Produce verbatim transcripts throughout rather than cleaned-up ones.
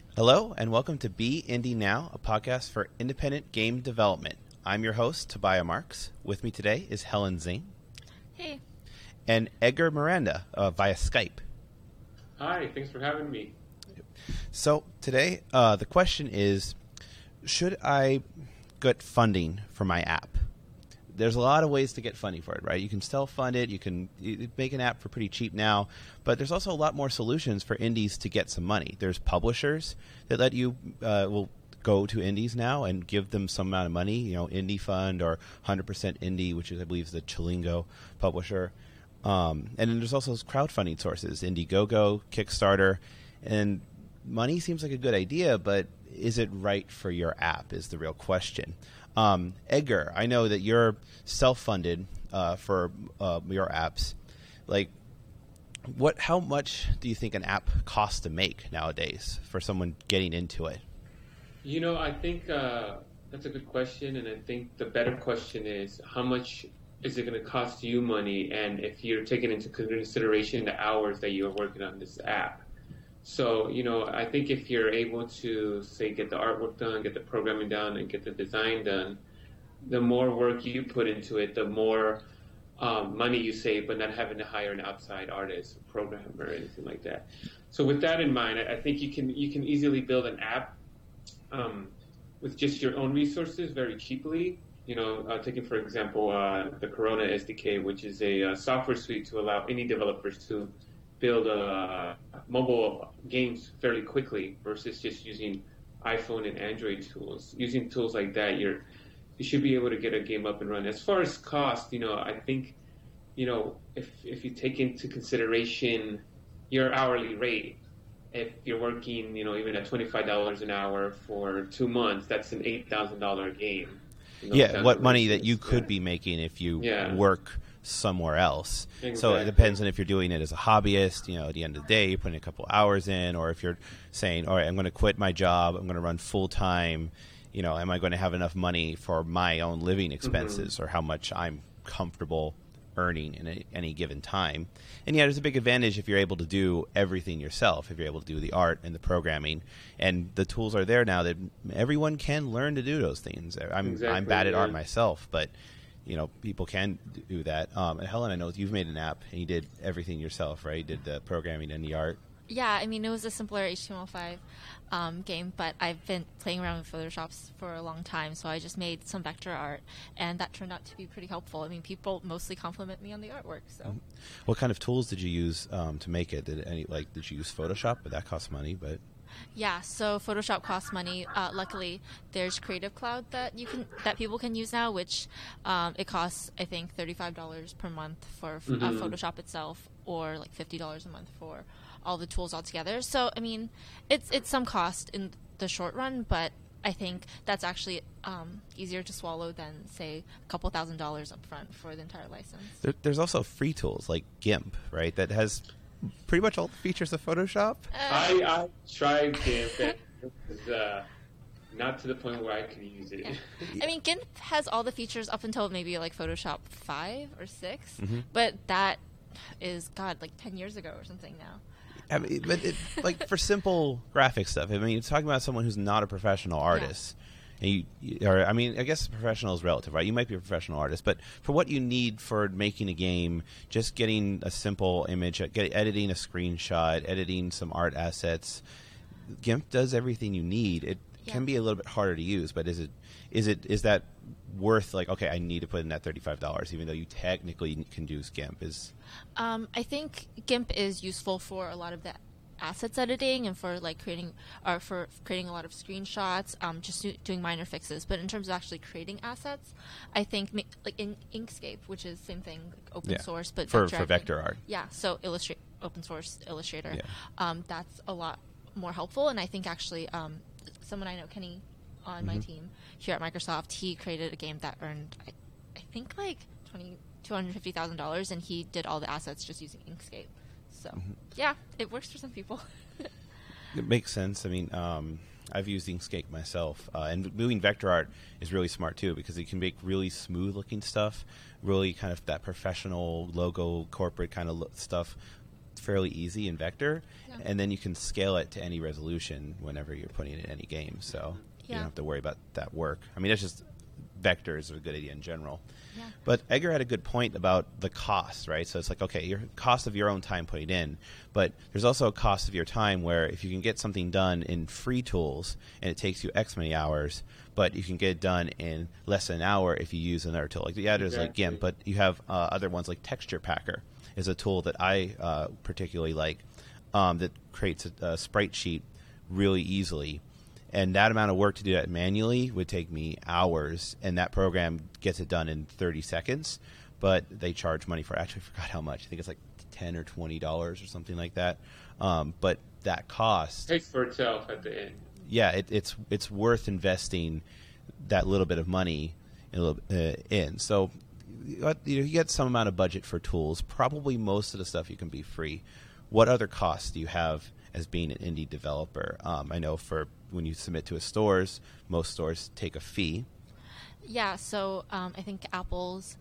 Hello, and welcome to Be Indie Now, a podcast for independent game development. I'm your host, Tobiah Marks. With me today is Helen Zing. Hey. And Edgar Miranda uh, via Skype. Hi, thanks for having me. So today, uh, the question is, should I get funding for my app? There's a lot of ways to get funding for it, right? You can self-fund it. You can you make an app for pretty cheap now, but there's also a lot more solutions for indies to get some money. There's publishers that let you uh, will go to indies now and give them some amount of money, you know, Indie Fund or one hundred percent Indie, which is, I believe, is the Chilingo publisher. Um, and then there's also crowdfunding sources, Indiegogo, Kickstarter, and money seems like a good idea, but is it right for your app is the real question. Um, Edgar, I know that you're self-funded uh, for uh, your apps. Like, what? How much do you think an app costs to make nowadays for someone getting into it? You know, I think uh, that's a good question, and I think the better question is how much is it going to cost you money, and if you're taking into consideration the hours that you're working on this app. So, you know, I think if you're able to, say, get the artwork done, get the programming done, and get the design done, the more work you put into it, the more um, money you save, but not having to hire an outside artist, programmer, or anything like that. So with that in mind, I think you can you can easily build an app um, with just your own resources very cheaply. You know, uh, taking, for example, uh, the Corona S D K, which is a uh, software suite to allow any developers to build uh, mobile games fairly quickly versus just using iPhone and Android tools. Using tools like that, you're you should be able to get a game up and running. As far as cost, you know, I think, you know, if if you take into consideration your hourly rate, if you're working, you know, even at twenty-five dollars an hour for two months, that's an eight thousand dollars game. You know, yeah, what money that you could yeah. be making if you yeah. work somewhere else. Exactly. So it depends on if you're doing it as a hobbyist, you know, at the end of the day, you're putting a couple hours in, or if you're saying, all right, I'm going to quit my job, I'm going to run full time, you know, am I going to have enough money for my own living expenses mm-hmm. or how much I'm comfortable earning in a, any given time. And yeah, there's a big advantage if you're able to do everything yourself, if you're able to do the art and the programming, and the tools are there now that everyone can learn to do those things. I'm, exactly, I'm bad at yeah. art myself, but you know, people can do that. Um, and Helen, I know you've made an app and you did everything yourself, right? You did the programming and the art. Yeah, I mean, it was a simpler H T M L five um, game, but I've been playing around with Photoshop for a long time, so I just made some vector art, and that turned out to be pretty helpful. I mean, people mostly compliment me on the artwork. So, what kind of tools did you use um, to make it? Did any like did you use Photoshop? But that costs money, but. Yeah, so Photoshop costs money. Uh, luckily, there's Creative Cloud that you can that people can use now, which um, it costs I think thirty-five dollars per month for mm-hmm. uh, Photoshop itself, or like fifty dollars a month for all the tools altogether. So I mean, it's it's some cost in the short run, but I think that's actually um, easier to swallow than say a couple thousand dollars up front for the entire license. There, there's also free tools like GIMP, right? That has pretty much all the features of Photoshop. Uh, I, I tried GIMP, and it was uh, not to the point where I could use it. Yeah. I mean, GIMP has all the features up until maybe like Photoshop five or six, mm-hmm. but that is, God, like ten years ago or something now. I mean, but it, like for simple graphic stuff, I mean, you're talking about someone who's not a professional artist. Yeah. And you, you, or I mean, I guess professional is relative, right? You might be a professional artist, but for what you need for making a game, just getting a simple image, get, editing a screenshot, editing some art assets, GIMP does everything you need. It yeah. can be a little bit harder to use, but is it is it is that worth like okay, I need to put in that thirty-five dollars, even though you technically can use GIMP? Is um, I think GIMP is useful for a lot of the assets editing and for like creating or for creating a lot of screenshots, um, just do, doing minor fixes. But in terms of actually creating assets, I think ma- like in Inkscape, which is same thing, like open yeah. source, but for vector, for vector art. Yeah, so Illustrate open source Illustrator. Yeah. Um, that's a lot more helpful. And I think actually um, someone I know, Kenny, on mm-hmm. my team here at Microsoft, he created a game that earned I, I think like twenty two hundred fifty thousand dollars, and he did all the assets just using Inkscape. So, mm-hmm. yeah, it works for some people. It makes sense. I mean, um, I've used Inkscape myself, uh, and doing vector art is really smart too because it can make really smooth-looking stuff, really kind of that professional logo, corporate kind of lo- stuff fairly easy in Vector, Yeah. and then you can scale it to any resolution whenever you're putting it in any game. So you Yeah. don't have to worry about that work. I mean, it's just vectors are a good idea in general. Yeah. But Edgar had a good point about the cost, right? So it's like, okay, your cost of your own time putting it in, but there's also a cost of your time where if you can get something done in free tools and it takes you X many hours, but you can get it done in less than an hour if you use another tool. Like, yeah, there's like Exactly. GIMP, but you have uh, other ones like Texture Packer is a tool that I uh, particularly like um, that creates a, a sprite sheet really easily. And that amount of work to do that manually would take me hours, and that program gets it done in thirty seconds. But they charge money for it. I actually forgot how much. I think it's like ten or twenty dollars or something like that. Um, but that cost, Pays for itself at the end. yeah, it, it's it's worth investing that little bit of money in. A little, uh, in. So you, got- you know, you get some amount of budget for tools. Probably most of the stuff you can be free. What other costs do you have as being an indie developer? Um, I know for when you submit to a stores, most stores take a fee, Yeah, so um, I think Apple's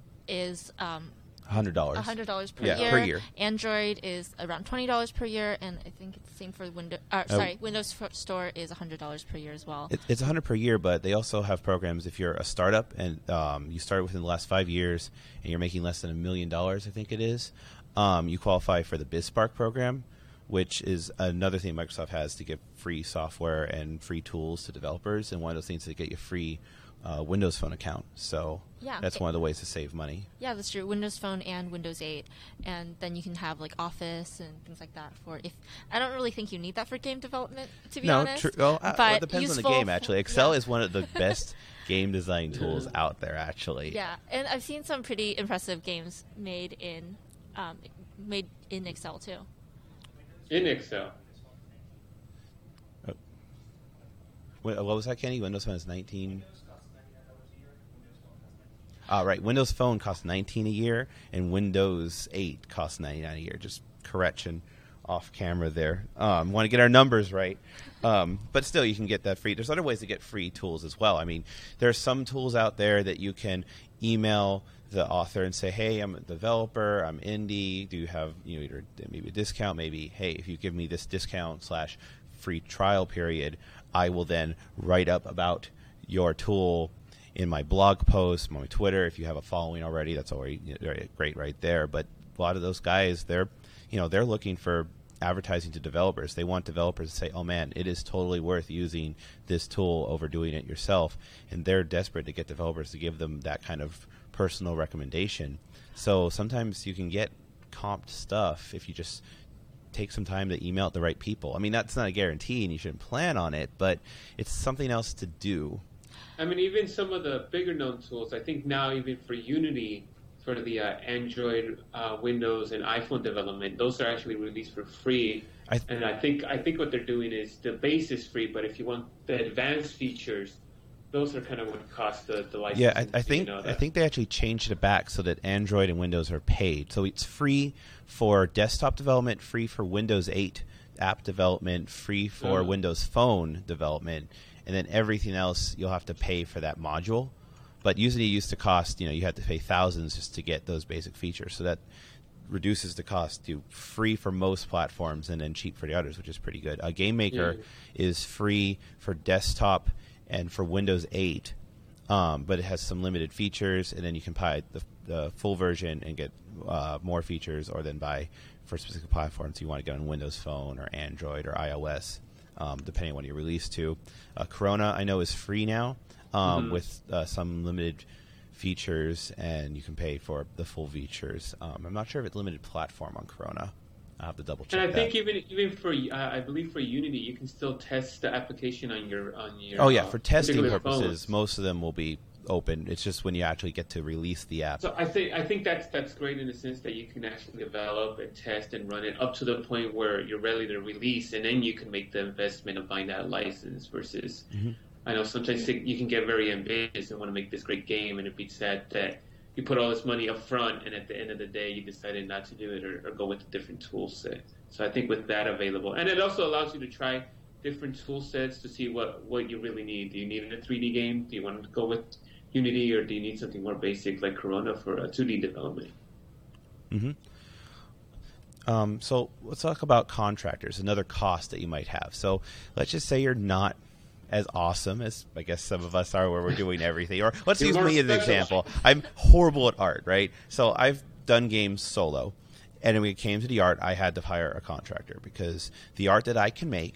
is um, one hundred dollars. one hundred dollars per Yeah, year. per year. Android is around twenty dollars per year, and I think it's the same for Windows. Uh, Oh. sorry, Windows f- Store is one hundred dollars per year as well. It, it's one hundred per year, but they also have programs if you're a startup and um, you started within the last five years and you're making less than a million dollars, I think it is, um, you qualify for the BizSpark program, which is another thing Microsoft has to give free software and free tools to developers, and one of those things is to get you a free uh, Windows Phone account. So Yeah. that's one of the ways to save money. Yeah, that's true. Windows Phone and Windows eight, and then you can have like Office and things like that. For if I don't really think you need that for game development, to be no, honest. true. Well, uh, but it depends on the useful game, for- actually. Excel yeah. is one of the best game design tools out there, actually. Yeah, and I've seen some pretty impressive games made in um, made in Excel too. In Excel. What, what was that, Kenny? Windows Phone is nineteen. Ah, right. Windows Phone costs nineteen a year, and Windows eight costs ninety-nine a year. Just correction off camera there. Um, want to get our numbers right, um, but still, you can get that free. There's other ways to get free tools as well. I mean, there are some tools out there that you can email the author and say, "Hey, I'm a developer. I'm indie. Do you have you know either maybe a discount? Maybe hey, if you give me this discount slash free trial period, I will then write up about your tool in my blog post, my Twitter. If you have a following already, that's already you know, great right there. But a lot of those guys, they're you know they're looking for advertising to developers. They want developers to say, "Oh man, it is totally worth using this tool over doing it yourself," and they're desperate to get developers to give them that kind of personal recommendation. So sometimes you can get comped stuff if you just take some time to email it the right people. I mean, that's not a guarantee, and you shouldn't plan on it, but it's something else to do. I mean, even some of the bigger known tools, I think now even for Unity, for the uh, Android, uh, Windows, and iPhone development, those are actually released for free. I th- and I think I think what they're doing is the base is free, but if you want the advanced features, those are kind of what cost the, the license. Yeah, I, I think you know, I that- think they actually changed it back so that Android and Windows are paid. So it's free for desktop development, free for Windows eight app development, free for Oh. Windows Phone development, and then everything else you'll have to pay for that module. But usually it used to cost, you know, you had to pay thousands just to get those basic features. So that reduces the cost to free for most platforms and then cheap for the others, which is pretty good. A Game Maker Yeah. is free for desktop and for Windows eight, um, but it has some limited features, and then you can buy the, the full version and get uh, more features, or then buy for specific platforms you want to get on Windows Phone or Android or iOS, um, depending on what you release to. Uh, Corona, I know, is free now um, Mhm. with uh, some limited features, and you can pay for the full features. Um, I'm not sure if it's limited platform on Corona. I'll have to double check And I that. think even even for uh, I believe for Unity, you can still test the application on your on your. Oh yeah, uh, for testing particular purposes, phones. most of them will be open. It's just when you actually get to release the app. So I think I think that's that's great in the sense that you can actually develop and test and run it up to the point where you're ready to release, and then you can make the investment of buying that license. Versus, Mhm. I know sometimes you can get very ambitious and want to make this great game, and it'd be sad that you put all this money up front, and at the end of the day, you decided not to do it or, or go with a different tool set. So I think with that available, and it also allows you to try different tool sets to see what, what you really need. Do you need a three D game? Do you want to go with Unity, or do you need something more basic like Corona for a two D development? hmm Um, so let's talk about contractors, another cost that you might have. So let's just say you're not as awesome as I guess some of us are where we're doing everything. Or let's You're use more me as an special. example. I'm horrible at art, right? So I've done games solo. And when it came to the art, I had to hire a contractor because the art that I can make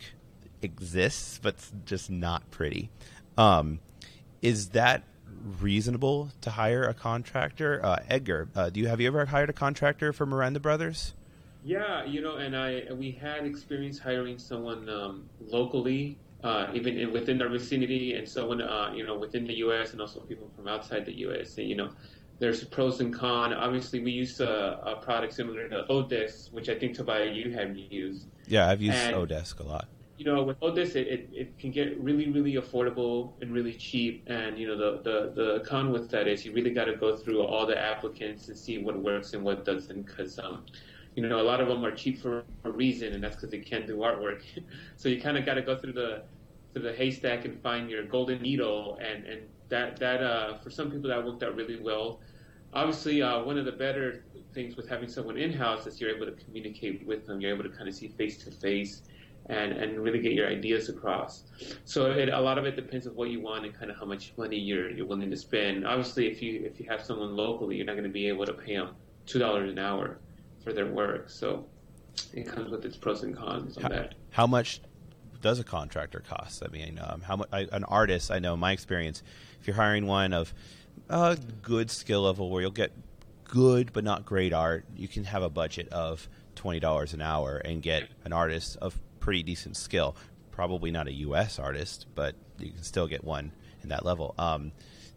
exists, but it's just not pretty. Um, is that reasonable to hire a contractor? Uh, Edgar, uh, do you have you ever hired a contractor for Miranda Brothers? Yeah, you know, and I we had experience hiring someone um, locally, uh, even in, within our vicinity, and someone uh, you know within the U S and also people from outside the U S. And you know, there's pros and cons. Obviously, we use a, a product similar to Odesk, which I think Tobias you have used. Yeah, I've used And- Odesk a lot. You know, with Odesk, it, it, it can get really, really affordable and really cheap. And, you know, the, the, the con with that is you really got to go through all the applicants and see what works and what doesn't. Because, um, you know, a lot of them are cheap for a reason, and that's because they can't do artwork. So you kind of got to go through the through the haystack and find your golden needle. And, and that, that uh, for some people, that worked out really well. Obviously, uh, one of the better things with having someone in-house is you're able to communicate with them. You're able to kind of see face-to-face. And, and really get your ideas across. So it, a lot of it depends on what you want and kind of how much money you're you're willing to spend. Obviously, if you if you have someone locally, you're not going to be able to pay them two dollars an hour for their work. So it comes with its pros and cons on How, that. how much does a contractor cost? I mean, um, how much? I, an artist, I know in my experience, if you're hiring one of a good skill level where you'll get good but not great art, you can have a budget of twenty dollars an hour and get an artist of pretty decent skill. Probably not a U S artist, but you can still get one in that level. Um,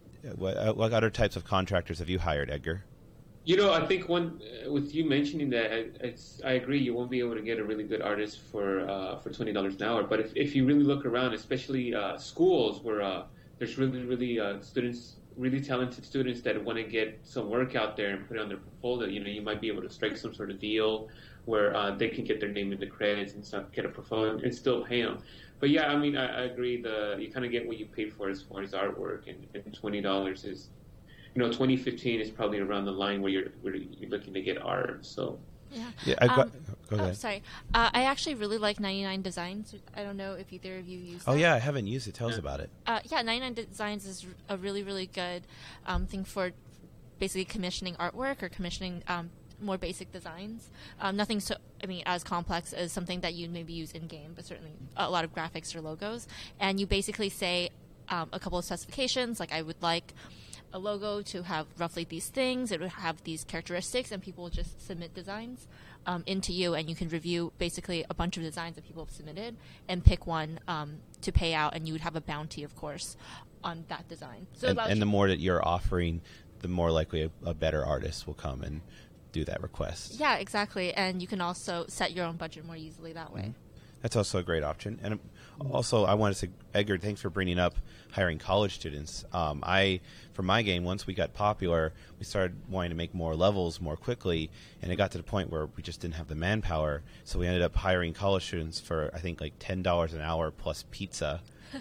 what, what other types of contractors have you hired, Edgar? You know, I think one uh, with you mentioning that, it's, I agree. You won't be able to get a really good artist for uh, for twenty dollars an hour. But if, if you really look around, especially uh, schools where uh, there's really really uh, students, really talented students that want to get some work out there and put it on their portfolio, you know, you might be able to strike some sort of deal where uh, they can get their name in the credits and stuff, get a portfolio and still pay them. But yeah, I mean, I, I agree. The you kind of get what you pay for as far as artwork, and, and twenty dollars is. You know, twenty fifteen is probably around the line where you're where you're looking to get art. So, Yeah. Yeah, I've got. Um, Go ahead. Oh, sorry. Uh, I actually really like ninety-nine Designs. I don't know if either of you use. Oh that. yeah, I haven't used it. Tell us Yeah. about it. Uh, yeah, ninety-nine Designs is a really, really good um, thing for basically commissioning artwork or commissioning um, more basic designs. Um, nothing so, I mean, as complex as something that you maybe use in game, but certainly a lot of graphics or logos. And you basically say um, a couple of specifications, like I would like a logo to have roughly these things, it would have these characteristics, and people will just submit designs um, into you, and you can review basically a bunch of designs that people have submitted and pick one um, to pay out, and you would have a bounty, of course, on that design. So it And, allows and the you- more that you're offering, the more likely a, a better artist will come and do that request. yeah, exactly, and you can also set your own budget more easily that way. That's also a great option. And also, I want to say, Edgar, thanks for bringing up hiring college students. Um, I, for my game, once we got popular, we started wanting to make more levels more quickly, and it got to the point where we just didn't have the manpower. So we ended up hiring college students for, I think, like ten dollars an hour plus pizza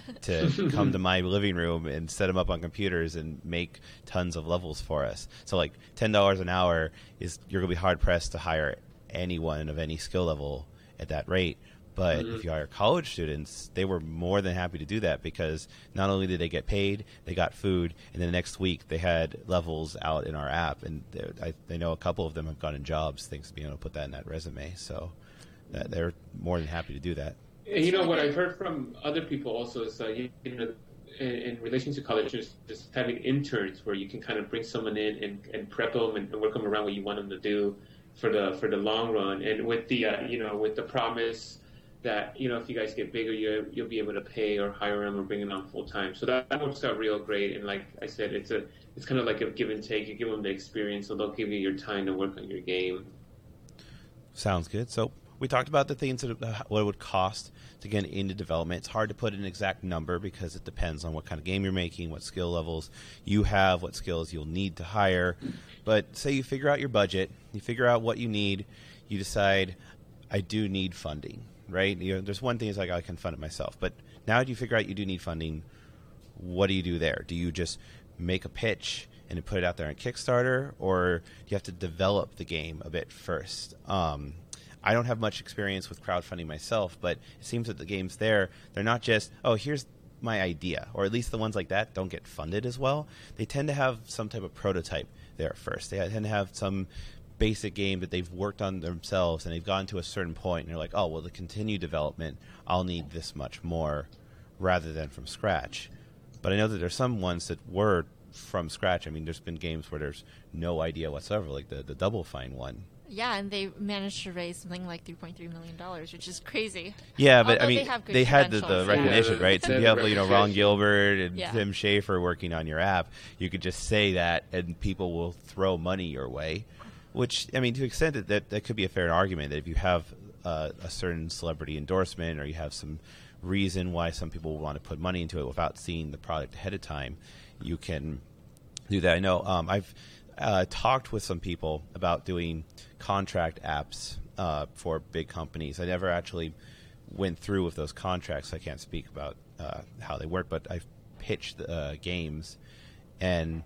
to come to my living room and set them up on computers and make tons of levels for us. So, like, ten dollars an hour is, you're going to be hard-pressed to hire anyone of any skill level at that rate. But Mhm. if you hire college students, they were more than happy to do that because not only did they get paid, they got food, and then the next week they had levels out in our app. And I, I know a couple of them have gotten jobs thanks to being able to put that in that resume. So that, they're more than happy to do that. and you know what I've heard from other people also is uh, you, you know, in, in relation to college, just, just having interns where you can kind of bring someone in and, and prep them and, and work them around what you want them to do for the for the long run, and with the uh, you know with the promise that, you know, if you guys get bigger, you you'll be able to pay or hire them or bring them on full time. So that, that works out real great. And like I said, it's a it's kind of like a give and take. You give them the experience, so they'll give you your time to work on your game. Sounds good. So we talked about the things that uh, what it would cost to get into development. It's hard to put an exact number because it depends on what kind of game you're making, what skill levels you have, what skills you'll need to hire. But say you figure out your budget, you figure out what you need, you decide, I do need funding, right? You know, there's one thing is like I can fund it myself, but now that you figure out you do need funding, what do you do there? Do you just make a pitch and put it out there on Kickstarter, or do you have to develop the game a bit first? Um, I don't have much experience with crowdfunding myself, but it seems that the games there, they're not just, oh, here's my idea, or at least the ones like that don't get funded as well. They tend to have some type of prototype there first. They tend to have some basic game that they've worked on themselves, and they've gotten to a certain point, and they're like, oh, well, to continue development, I'll need this much more rather than from scratch. But I know that there's some ones that were from scratch. I mean, there's been games where there's no idea whatsoever, like the, the Double Fine one. Yeah, and they managed to raise something like three point three million dollars, which is crazy. Yeah, but Although I mean, they, have they had the, the credentials. recognition, Yeah, right? So the if you have, you know, Ron recognition. Gilbert and Yeah. Tim Schafer working on your app, you could just say that, and people will throw money your way. Which, I mean, to an extent, that, that, that could be a fair argument, that if you have uh, a certain celebrity endorsement, or you have some reason why some people want to put money into it without seeing the product ahead of time, you can do that. I know um, I've uh, talked with some people about doing contract apps uh, for big companies. I never actually went through with those contracts, so I can't speak about uh, how they work, but I've pitched uh, games, and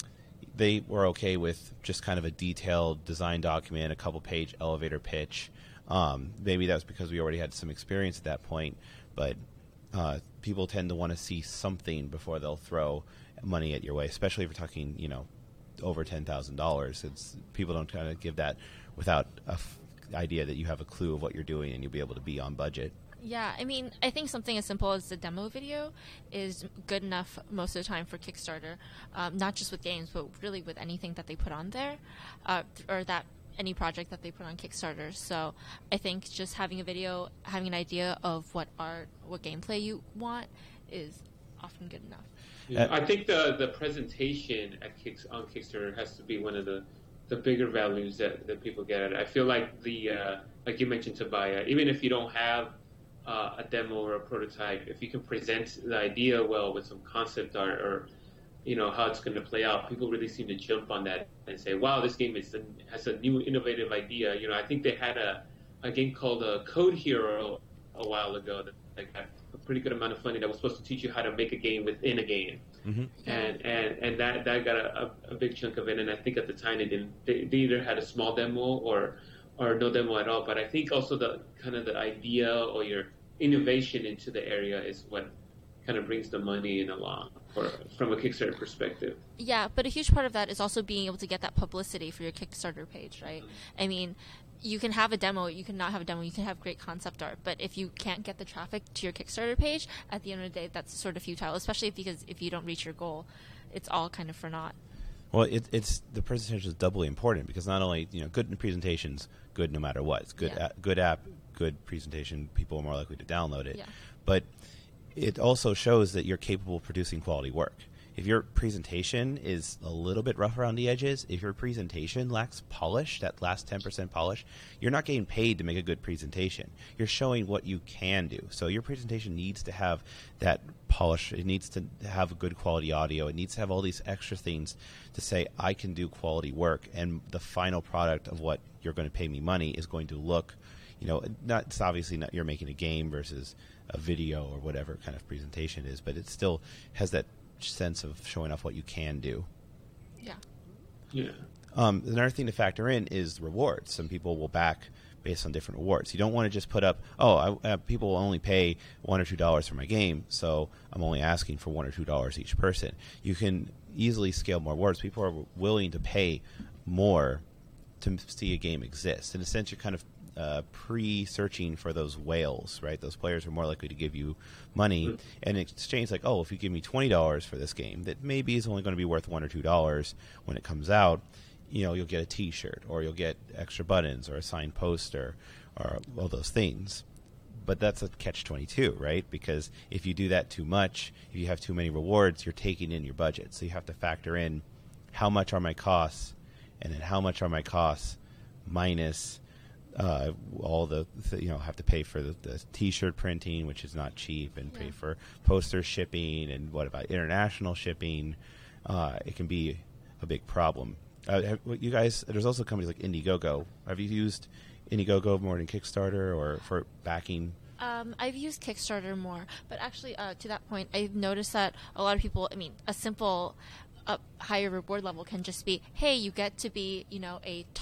they were okay with just kind of a detailed design document, a couple page elevator pitch. Um, maybe that was because we already had some experience at that point, but uh, people tend to want to see something before they'll throw money at your way, especially if you're talking, you know, over ten thousand dollars. It's people don't kind of give that without a f- idea that you have a clue of what you're doing and you'll be able to be on budget. Yeah, I mean, I think something as simple as the demo video is good enough most of the time for Kickstarter, um, not just with games, but really with anything that they put on there, uh, or that any project that they put on Kickstarter. So I think just having a video, having an idea of what art, what gameplay you want is often good enough. Yeah, I think the the presentation at Kicks on Kickstarter has to be one of the, the bigger values that, that people get at it. I feel like the uh, like you mentioned, Tobiah, even if you don't have uh, a demo or a prototype, if you can present the idea well with some concept art or you know how it's going to play out, people really seem to jump on that and say, "Wow, this game is has a new innovative idea." You know, I think they had a a game called uh, Code Hero a while ago that, that got a pretty good amount of funding that was supposed to teach you how to make a game within a game. Mm-hmm. And, and and that that got a, a, a big chunk of it, and I think at the time they didn't they, they either had a small demo or or no demo at all. But I think also the kind of the idea or your innovation into the area is what kind of brings the money in along for, from a Kickstarter perspective. Yeah, but a huge part of that is also being able to get that publicity for your Kickstarter page, right? I mean, you can have a demo, you can not have a demo, you can have great concept art, but if you can't get the traffic to your Kickstarter page, at the end of the day, that's sort of futile, especially because if you don't reach your goal, it's all kind of for naught. Well, it, it's the presentation is doubly important because not only, you know, good presentations, good no matter what. It's good, Yeah. a, good app, good presentation. People are more likely to download it. Yeah. But it also shows that you're capable of producing quality work. If your presentation is a little bit rough around the edges, if your presentation lacks polish, that last ten percent polish, you're not getting paid to make a good presentation. You're showing what you can do. So your presentation needs to have that polish. It needs to have a good quality audio. It needs to have all these extra things to say, I can do quality work, and the final product of what you're going to pay me money is going to look, you know, not, it's obviously not you're making a game versus a video or whatever kind of presentation it is, but it still has that sense of showing off what you can do. Yeah. Yeah. Um, another thing to factor in is rewards. Some people will back based on different rewards. You don't want to just put up, oh, I, uh, people will only pay one or two dollars for my game, so I'm only asking for one or two dollars each person. You can easily scale more rewards. People are willing to pay more to see a game exist. In a sense, you're kind of uh, pre-searching for those whales, right? Those players are more likely to give you money, mm-hmm. and in exchange, like, oh, if you give me twenty dollars for this game, that maybe is only going to be worth one or two dollars when it comes out. You know, you'll get a T-shirt, or you'll get extra buttons, or a signed poster, or all those things. But that's a catch twenty-two, right? Because if you do that too much, if you have too many rewards, you're taking in your budget. So you have to factor in how much are my costs, and then how much are my costs minus uh, all the, th- you know, have to pay for the, the T-shirt printing, which is not cheap, and yeah. pay for poster shipping, and what about international shipping? Uh, it can be a big problem. Uh, have, you guys, there's also companies like Indiegogo. Have you used Indiegogo more than Kickstarter or for backing? Um, I've used Kickstarter more, but actually, uh, to that point, I've noticed that a lot of people, I mean, a simple uh, higher reward level can just be, hey, you get to be, you know, a top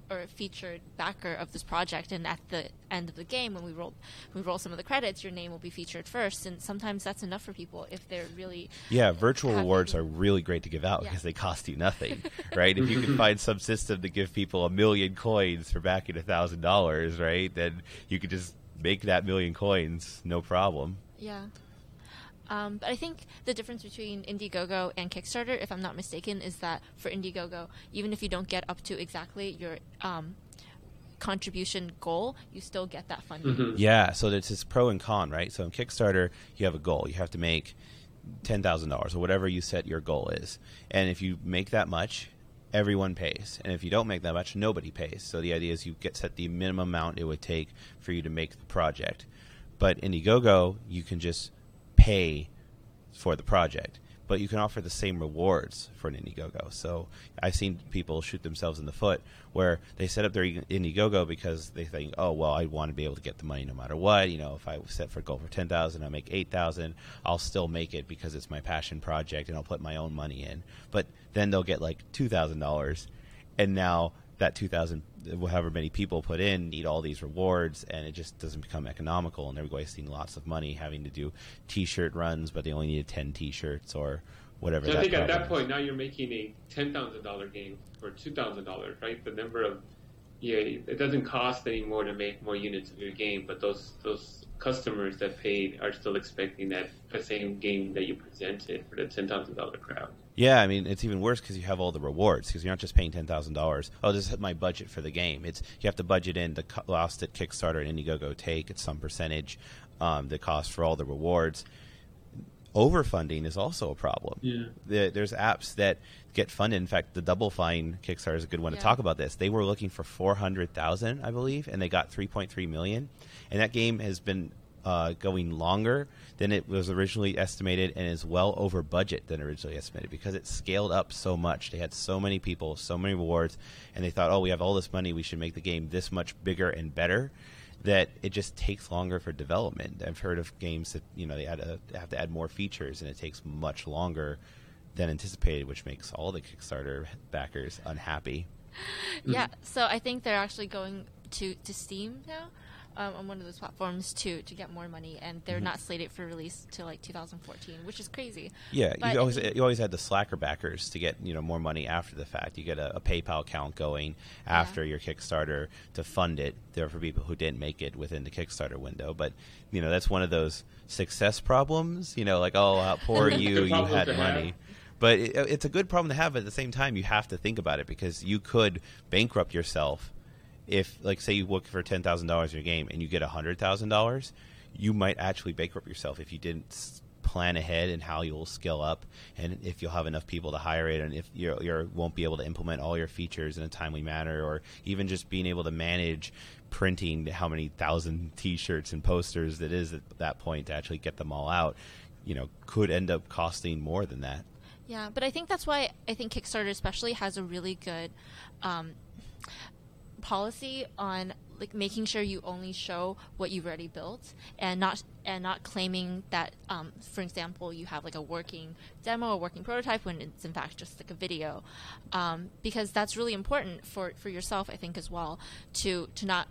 or a featured backer of this project, and at the end of the game, when we roll when we roll some of the credits, your name will be featured first, and sometimes that's enough for people if they're really yeah. Virtual happy. rewards are really great to give out Yeah. because they cost you nothing, right? If you can find some system to give people a million coins for backing a thousand dollars, right, then you could just make that million coins no problem. Yeah. Um, but I think the difference between Indiegogo and Kickstarter, if I'm not mistaken, is that for Indiegogo, even if you don't get up to exactly your um, contribution goal, you still get that funding. Mm-hmm. Yeah, so it's this pro and con, right? So in Kickstarter, you have a goal. You have to make ten thousand dollars or whatever you set your goal is. And if you make that much, everyone pays. And if you don't make that much, nobody pays. So the idea is you get set the minimum amount it would take for you to make the project. But Indiegogo, you can just pay for the project, but you can offer the same rewards for an Indiegogo. So I've seen people shoot themselves in the foot where they set up their Indiegogo because they think, oh, well, I want to be able to get the money no matter what. You know, if I set for a goal for ten thousand dollars, I make eight thousand dollars, I'll still make it because it's my passion project and I'll put my own money in. But then they'll get like two thousand dollars, and now that two thousand dollars, however many people put in, need all these rewards, and it just doesn't become economical, and they're wasting lots of money having to do T-shirt runs, but they only needed ten T-shirts or whatever. So that I think at problem that is. point, now you're making a ten thousand dollars game for two thousand dollars, right? The number of, yeah, it doesn't cost any more to make more units of your game, but those those customers that paid are still expecting that the same game that you presented for the ten thousand dollars crowd. Yeah, I mean, it's even worse because you have all the rewards, because you're not just paying ten thousand dollars. Oh, this is my budget for the game. It's you have to budget in the cost that Kickstarter and Indiegogo take. It's some percentage, um, the cost for all the rewards. Overfunding is also a problem. Yeah. The, there's apps that get funded. In fact, the Double Fine Kickstarter is a good one Yeah. to talk about this. They were looking for four hundred thousand dollars, I believe, and they got three point three million dollars. And that game has been uh, going longer than it was originally estimated and is well over budget than originally estimated because it scaled up so much. They had so many people, so many rewards, and they thought, oh, we have all this money, we should make the game this much bigger and better, that it just takes longer for development. I've heard of games that, you know, they, had to, they have to add more features, and it takes much longer than anticipated, which makes all the Kickstarter backers unhappy. Yeah, so I think they're actually going to, to Steam now, um, on one of those platforms to, to get more money, and they're Mm-hmm. not slated for release till like two thousand fourteen, which is crazy. Yeah, But you always I mean- you always had the Slacker backers to get, you know, more money after the fact. You get a, a PayPal account going after your Kickstarter to fund it. There are for people who didn't make it within the Kickstarter window, but you know that's one of those success problems. You know, like oh, how poor Good you, you problem had to money. have. But it, it's a good problem to have. But at the same time, you have to think about it because you could bankrupt yourself if, like, say you work for ten thousand dollars in your game and you get a hundred thousand dollars. You might actually bankrupt yourself if you didn't s- plan ahead and how you'll scale up, and if you'll have enough people to hire it, and if you you won't be able to implement all your features in a timely manner, or even just being able to manage printing how many thousand T-shirts and posters that is at that point to actually get them all out. You know, could end up costing more than that. Yeah, but I think that's why I think Kickstarter especially has a really good um, policy on like making sure you only show what you've already built and not and not claiming that, um, for example, you have like a working demo or working prototype when it's in fact just like a video, um, because that's really important for, for yourself, I think, as well, to to not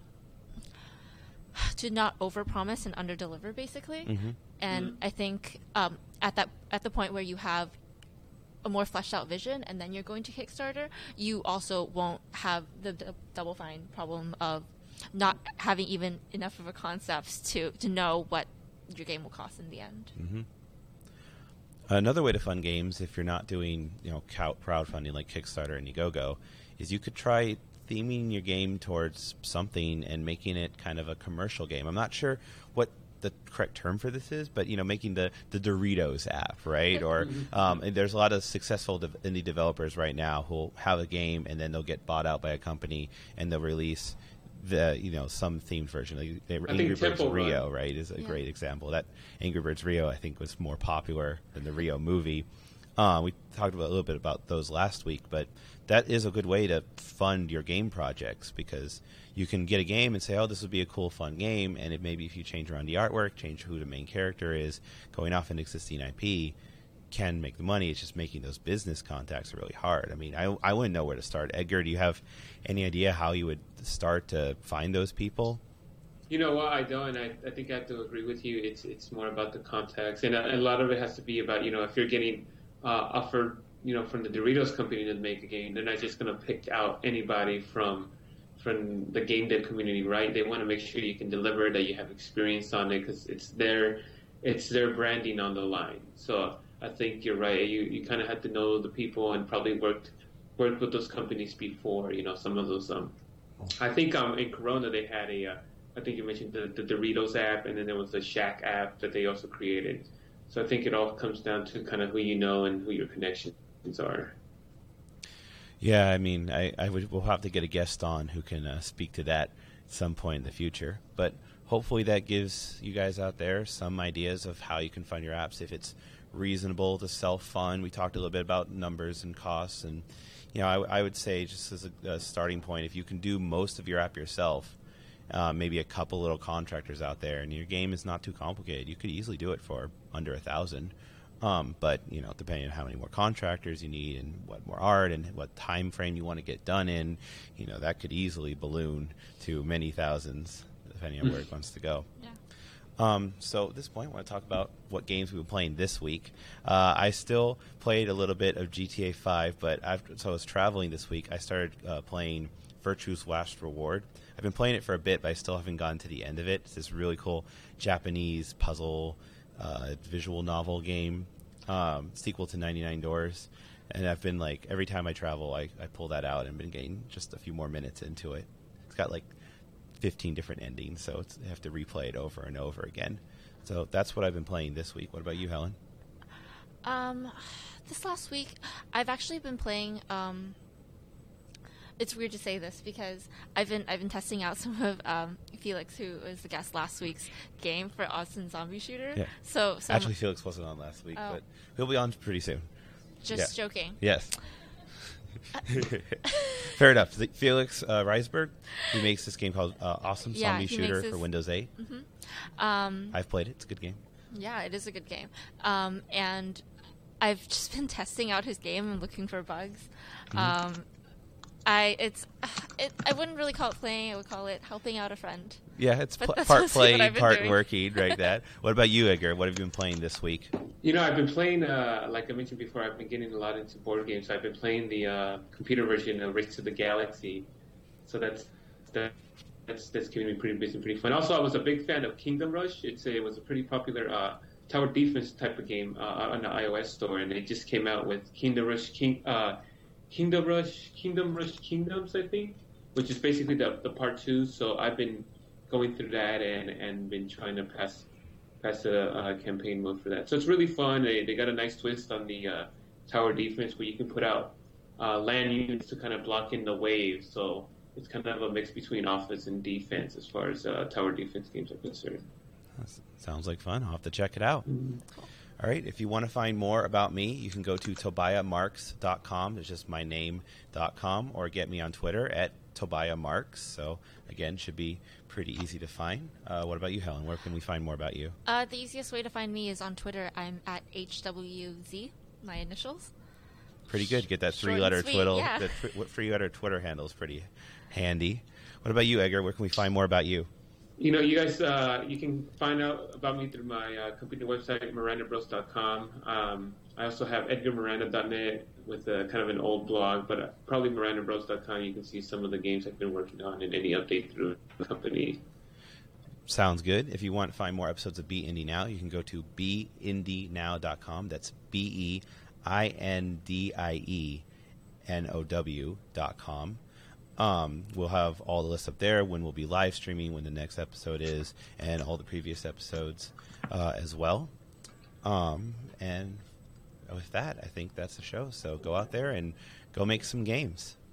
to not overpromise and underdeliver, basically. Mm-hmm. And Mm-hmm. I think um, at that at the point where you have a more fleshed out vision and then you're going to Kickstarter, you also won't have the d- Double Fine problem of not having even enough of a concept to, to know what your game will cost in the end. Mm-hmm. Another way to fund games, if you're not doing, you know, crowdfunding like Kickstarter and Indiegogo, is you could try theming your game towards something and making it kind of a commercial game. I'm not sure what the correct term for this is, but, you know, making the, the Doritos app, right? Or um, and there's a lot of successful de- indie developers right now who'll have a game and then they'll get bought out by a company and they'll release the, you know, some themed version. Like, they, Angry Birds Temple Rio, Run. right, is a Yeah. great example. That Angry Birds Rio, I think, was more popular than the Rio movie. Uh, we talked about, a little bit about those last week, but that is a good way to fund your game projects because you can get a game and say, oh, this would be a cool, fun game, and it maybe if you change around the artwork, change who the main character is, going off an existing I P, can make the money. It's just making those business contacts really hard. I mean, I, I wouldn't know where to start. Edgar, do you have any idea how you would start to find those people? You know what, I don't, and I, I think I have to agree with you. It's it's more about the context, and a, a lot of it has to be about, you know, if you're getting uh, offered, you know, from the Doritos company to make a game, they're not just going to pick out anybody from from the game dev community, right? They want to make sure you can deliver, that you have experience on it, because it's their it's their branding on the line. So I think you're right. You you kind of have to know the people and probably worked worked with those companies before. You know, some of those. Um, I think um in Corona they had a. Uh, I think you mentioned the, the Doritos app, and then there was the Shack app that they also created. So I think it all comes down to kind of who you know and who your connections are. Yeah, I mean, I, I would, we'll have to get a guest on who can uh, speak to that at some point in the future. But hopefully that gives you guys out there some ideas of how you can fund your apps, if it's reasonable to self-fund. We talked a little bit about numbers and costs. And, you know, I, I would say just as a, a starting point, if you can do most of your app yourself, Uh, maybe a couple little contractors out there, and your game is not too complicated, you could easily do it for under a thousand. Um, but you know, depending on how many more contractors you need and what more art and what time frame you want to get done in, you know, that could easily balloon to many thousands, depending on where it wants to go. Yeah. Um, so at this point, I want to talk about what games we've been playing this week. Uh, I still played a little bit of G T A five, but after, so I was traveling this week, I started uh, playing Virtue's Last Reward. I've been playing it for a bit, but I still haven't gotten to the end of it. It's this really cool Japanese puzzle uh, visual novel game, um, sequel to ninety-nine Doors. And I've been like, every time I travel, I, I pull that out and been getting just a few more minutes into it. It's got like fifteen different endings, so it's, I have to replay it over and over again. So that's what I've been playing this week. What about you, Helen? Um, this last week, I've actually been playing. Um, it's weird to say this because I've been I've been testing out some of um, Felix, who was the guest last week's game for Austin Zombie Shooter. Yeah. So, so actually, Felix wasn't on last week, oh. but he'll be on pretty soon. Just yeah. joking. Yes. Fair enough. Felix uh, Reisberg, he makes this game called uh, Awesome yeah, Zombie Shooter his, for Windows eight. Mm-hmm. Um, I've played it. It's a good game. Yeah, it is a good game. Um, and I've just been testing out his game and looking for bugs. Mm-hmm. Um, I it's it, I wouldn't really call it playing. I would call it helping out a friend. Yeah, it's pl- that's part play, part doing. working, right? That. What about you, Edgar? What have you been playing this week? You know, I've been playing, uh, like I mentioned before, I've been getting a lot into board games. So I've been playing the uh, computer version of Race to the Galaxy. So that's that, that's that's keeping me pretty busy and pretty fun. Also, I was a big fan of Kingdom Rush. It's a, it was a pretty popular uh, tower defense type of game uh, on the iOS store, and they just came out with Kingdom Rush King. Uh, Kingdom Rush, Kingdom Rush Kingdoms, I think, which is basically the the part two. So I've been going through that and, and been trying to pass pass a uh, campaign mode for that. So it's really fun. They they got a nice twist on the uh, tower defense where you can put out uh, land units to kind of block in the waves. So it's kind of a mix between offense and defense as far as uh, tower defense games are concerned. That sounds like fun. I'll have to check it out. Mm-hmm. All right. If you want to find more about me, you can go to tobiah marks dot com. It's just my name dot com, or get me on Twitter at Tobiah Marks. So, again, should be pretty easy to find. Uh, what about you, Helen? Where can we find more about you? Uh, the easiest way to find me is on Twitter. I'm at H W Z, my initials. Pretty good. Get that Short three-letter and sweet, twiddle. yeah. The tr- three-letter Twitter handle is pretty handy. What about you, Edgar? Where can we find more about you? You know, you guys, uh, you can find out about me through my uh, company website, miranda bros dot com. Um, I also have edgar miranda dot net with a, kind of an old blog, but uh, probably miranda bros dot com. You can see some of the games I've been working on and any update through the company. Sounds good. If you want to find more episodes of Be Indie Now, you can go to be indie now dot com. That's B E I N D I E N O W dot com. Um, we'll have all the lists up there, when we'll be live streaming, when the next episode is, and all the previous episodes uh, as well. Um, and with that, I think that's the show. So go out there and go make some games.